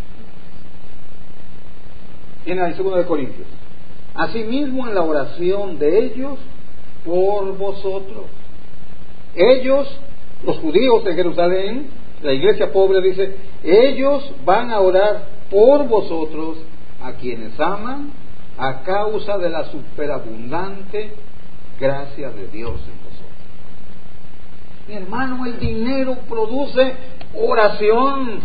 Tiene el 2 de Corintios. Asimismo en la oración de ellos por vosotros. Ellos, los judíos en Jerusalén, la iglesia pobre, dice, ellos van a orar por vosotros, a quienes aman, a causa de la superabundante gracia de Dios en vosotros. Mi hermano, el dinero produce oración.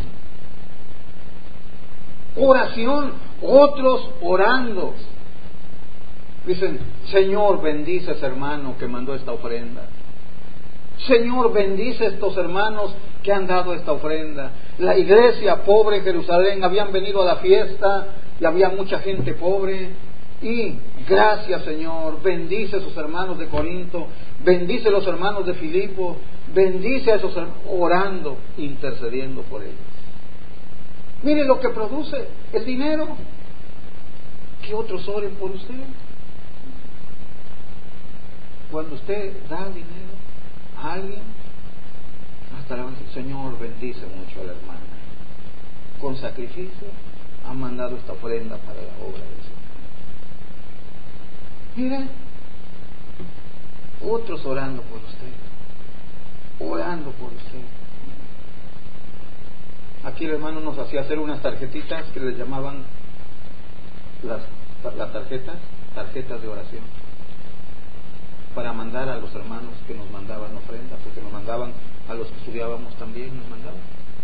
Oración, otros orando. Dicen, Señor, bendice a ese hermano que mandó esta ofrenda. Señor, bendice a estos hermanos que han dado esta ofrenda. La iglesia pobre en Jerusalén habían venido a la fiesta y había mucha gente pobre. Y gracias, Señor, bendice a esos hermanos de Corinto, bendice a los hermanos de Filipo, bendice a esos hermanos, orando, intercediendo por ellos. Mire lo que produce el dinero. Que otros oren por usted. Cuando usted da dinero a alguien, hasta le van a decir, Señor, bendice mucho a la hermana. Con sacrificio ha mandado esta ofrenda para la obra del Señor. Mire, otros orando por usted, orando por usted. Aquí el hermano nos hacía hacer unas tarjetitas que les llamaban las tarjetas de oración, para mandar a los hermanos que nos mandaban ofrendas, o que nos mandaban a los que estudiábamos también, nos mandaban.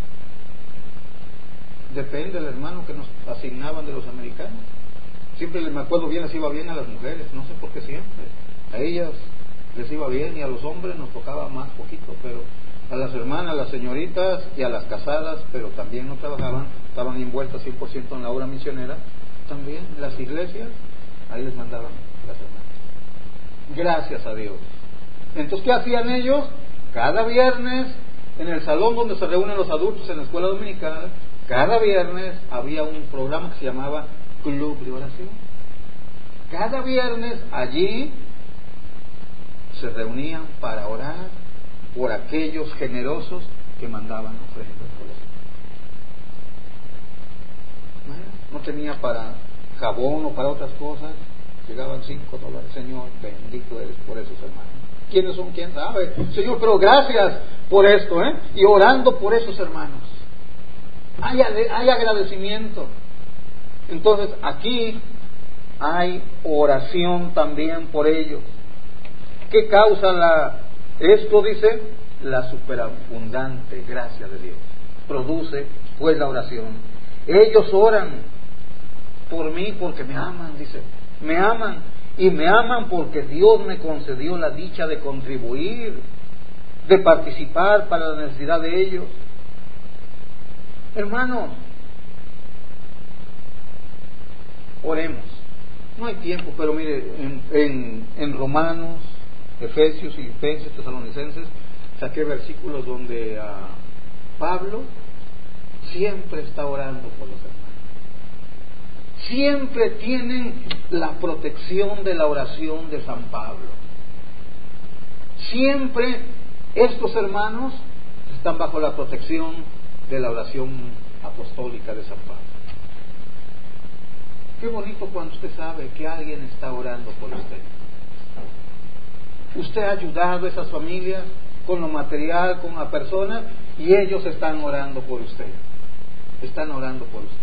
Depende del hermano que nos asignaban de los americanos. Siempre me acuerdo bien, les iba bien a las mujeres, no sé por qué siempre. A ellas les iba bien y a los hombres nos tocaba más poquito, pero a las hermanas, a las señoritas y a las casadas, pero también no trabajaban, estaban envueltas 100% en la obra misionera, también las iglesias, ahí les mandaban las hermanas. Gracias a Dios. Entonces, ¿qué hacían ellos? Cada viernes, en el salón donde se reúnen los adultos en la escuela dominical, cada viernes había un programa que se llamaba Club de Oración. Cada viernes allí se reunían para orar por aquellos generosos que mandaban ofrendas por eso. No tenía para jabón o para otras cosas, llegaban $5. Señor, bendito eres por esos hermanos. ¿Quiénes son? ¿Quién sabe? Señor, pero gracias por esto, y orando por esos hermanos. Hay agradecimiento. Entonces aquí hay oración también por ellos. ¿Qué causa esto? Dice, la superabundante gracia de Dios. Produce pues la oración. Ellos oran por mí porque me aman, dice. Me aman, y me aman porque Dios me concedió la dicha de contribuir, de participar para la necesidad de ellos. Hermanos, oremos. No hay tiempo, pero mire, en Romanos, Efesios, Filipenses, Tesalonicenses, saqué versículos donde Pablo siempre está orando por los hermanos. siempre tienen la protección de la oración de San Pablo. Siempre estos hermanos están bajo la protección de la oración apostólica de San Pablo. Qué bonito cuando usted sabe que alguien está orando por usted. Usted ha ayudado a esas familias con lo material, con la persona, y ellos están orando por usted. Están orando por usted.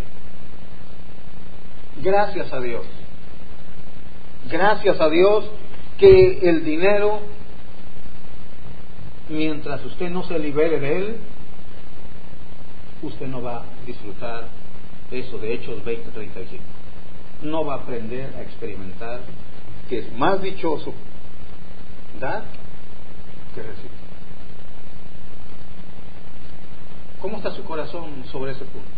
Gracias a Dios. Gracias a Dios que el dinero, mientras usted no se libere de él, usted no va a disfrutar eso de Hechos 20:35. No va a aprender a experimentar que es más dichoso dar que recibir. ¿Cómo está su corazón sobre ese punto?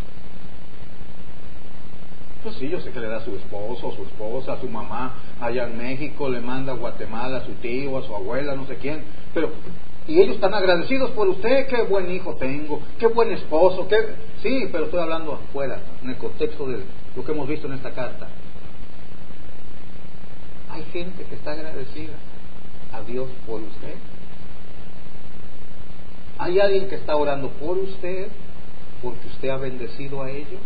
Pues sí, yo sé que le da a su esposo, a su esposa, a su mamá allá en México, le manda a Guatemala a su tío, a su abuela, no sé quién, pero y ellos están agradecidos por usted. Qué buen hijo tengo, qué buen esposo, sí, pero estoy hablando afuera, en el contexto de lo que hemos visto en esta carta. Hay gente que está agradecida a Dios por usted. Hay alguien que está orando por usted porque usted ha bendecido a ellos.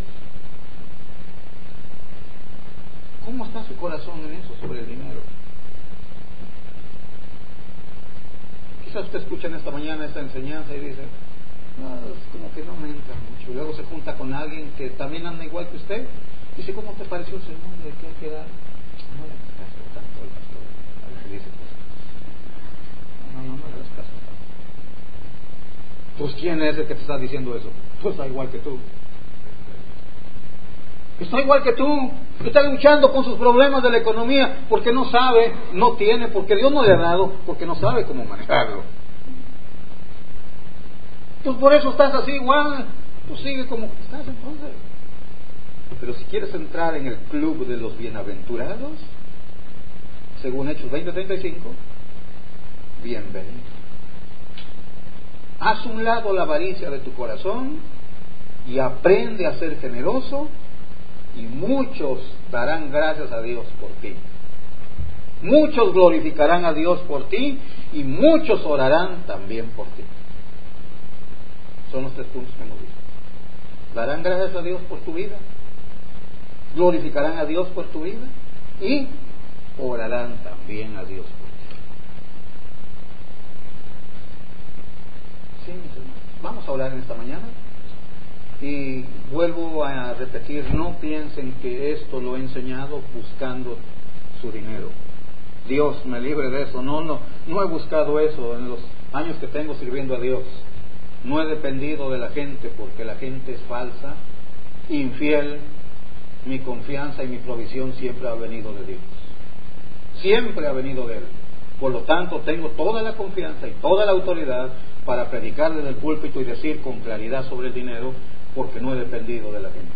¿Cómo está su corazón en eso, sobre el dinero? Quizás usted escucha en esta mañana esta enseñanza y dice, no, es como que no me entra mucho. Y luego se junta con alguien que también anda igual que usted. Dice, ¿cómo te pareció el sermón de que hay que dar? No le hagas caso tanto al pastor. A veces dice cosas. No le hagas caso tanto. Pues ¿quién es el que te está diciendo eso? Pues está igual que tú. Está igual que tú. Está luchando con sus problemas de la economía porque no sabe, no tiene, porque Dios no le ha dado, porque no sabe cómo manejarlo. Pues por eso estás así igual. Pues sigue como estás entonces. Pero si quieres entrar en el club de los bienaventurados, según Hechos 20:35, bienvenido. Haz un lado la avaricia de tu corazón y aprende a ser generoso, y muchos darán gracias a Dios por ti. Muchos glorificarán a Dios por ti y muchos orarán también por ti. Son los 3 puntos que hemos visto. Darán gracias a Dios por tu vida, glorificarán a Dios por tu vida y orarán también a Dios por ti. Sí, mis hermanos. Vamos a orar en esta mañana. Y vuelvo a repetir, no piensen que esto lo he enseñado buscando su dinero. Dios me libre de eso. No he buscado eso en los años que tengo sirviendo a Dios. No he dependido de la gente porque la gente es falsa, infiel. Mi confianza y mi provisión siempre ha venido de Dios. Siempre ha venido de Él. Por lo tanto, tengo toda la confianza y toda la autoridad para predicar desde el púlpito y decir con claridad sobre el dinero, porque no he dependido de la gente.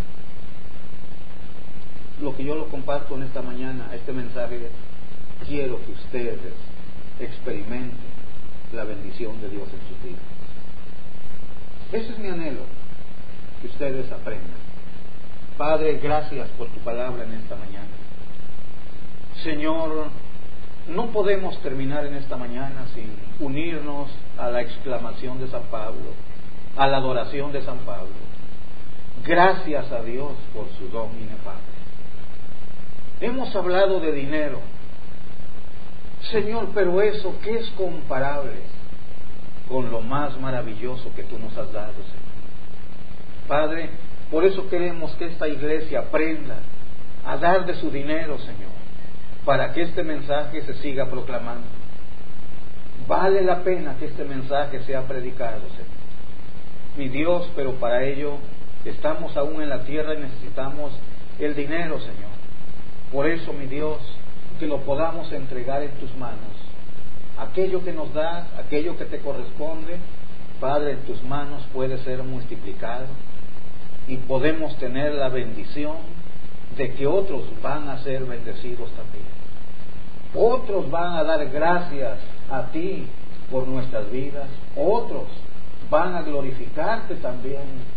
Lo que yo lo comparto en esta mañana, este mensaje, quiero que ustedes experimenten la bendición de Dios en sus vidas. Ese es mi anhelo, que ustedes aprendan. Padre, gracias por tu palabra en esta mañana. Señor, no podemos terminar en esta mañana sin unirnos a la exclamación de San Pablo, a la adoración de San Pablo. Gracias a Dios por su don inefable. Hemos hablado de dinero, Señor, pero eso, ¿qué es comparable con lo más maravilloso que tú nos has dado, Señor? Padre, por eso queremos que esta iglesia aprenda a dar de su dinero, Señor, para que este mensaje se siga proclamando. Vale la pena que este mensaje sea predicado, Señor. Mi Dios, pero para ello estamos aún en la tierra y necesitamos el dinero, Señor. Por eso, mi Dios, que lo podamos entregar en tus manos. Aquello que nos das, aquello que te corresponde, Padre, en tus manos puede ser multiplicado y podemos tener la bendición de que otros van a ser bendecidos también. Otros van a dar gracias a ti por nuestras vidas. Otros van a glorificarte también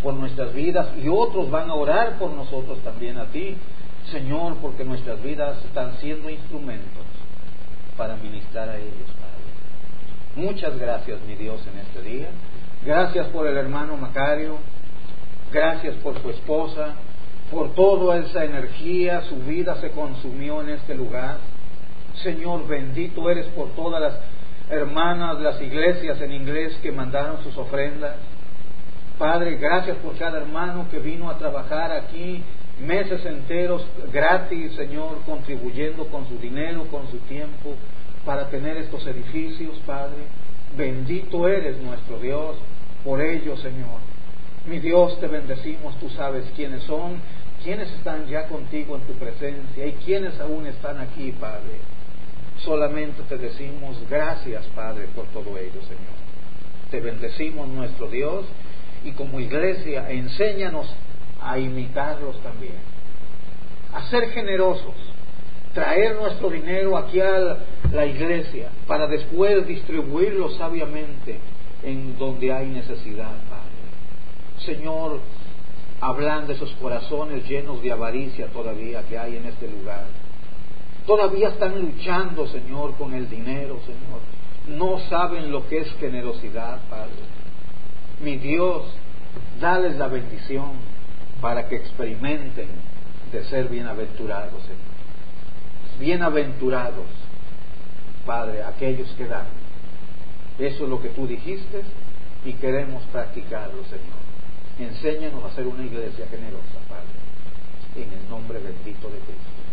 por nuestras vidas, y otros van a orar por nosotros también a ti, Señor, porque nuestras vidas están siendo instrumentos para ministrar a ellos, Padre. Muchas gracias, mi Dios, en este día. Gracias por el hermano Macario, gracias por su esposa, por toda esa energía. Su vida se consumió en este lugar. Señor, bendito eres por todas las hermanas, las iglesias en inglés que mandaron sus ofrendas. Padre, gracias por cada hermano que vino a trabajar aquí meses enteros gratis, Señor, contribuyendo con su dinero, con su tiempo, para tener estos edificios, Padre. Bendito eres nuestro Dios por ello, Señor. Mi Dios, te bendecimos. Tú sabes quiénes son, quiénes están ya contigo en tu presencia y quiénes aún están aquí, Padre. Solamente te decimos gracias, Padre, por todo ello, Señor. Te bendecimos, nuestro Dios, y como iglesia enséñanos a imitarlos también, a ser generosos, traer nuestro dinero aquí a la iglesia para después distribuirlo sabiamente en donde hay necesidad, Padre. Señor, ablanda esos corazones llenos de avaricia todavía que hay en este lugar. Todavía están luchando, Señor, con el dinero, Señor. No saben lo que es generosidad, Padre. Mi Dios, dales la bendición para que experimenten de ser bienaventurados, Señor. Bienaventurados, Padre, aquellos que dan. Eso es lo que tú dijiste y queremos practicarlo, Señor. Enséñanos a ser una iglesia generosa, Padre, en el nombre bendito de Cristo.